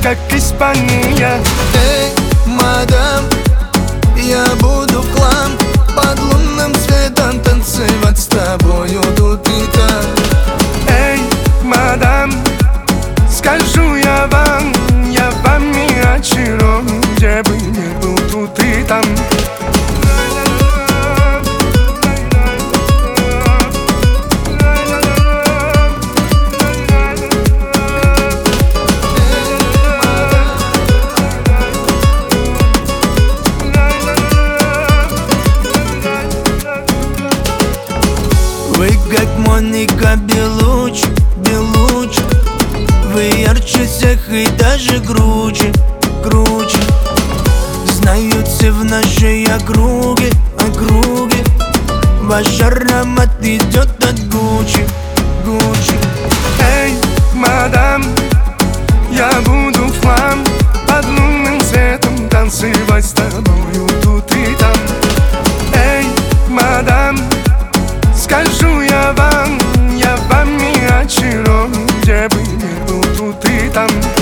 как Испания. Эй, мадам, я буду к вам под лунным светом танцевать с тобою тут и там. Эй, мадам, скажу я вам не очарован, где бы ни был тут и там. Вы как Моника Белуччи, Белуччи. Вы ярче всех и даже круче, круче. Знают все в нашей округе, округе. Ваш аромат идет от Гуччи, Гуччи. Эй, мадам, я буду к вам под лунным светом танцевать с тобою тут и там. Эй, мадам, скажу я вам не очарован, где бы ни был тут и там.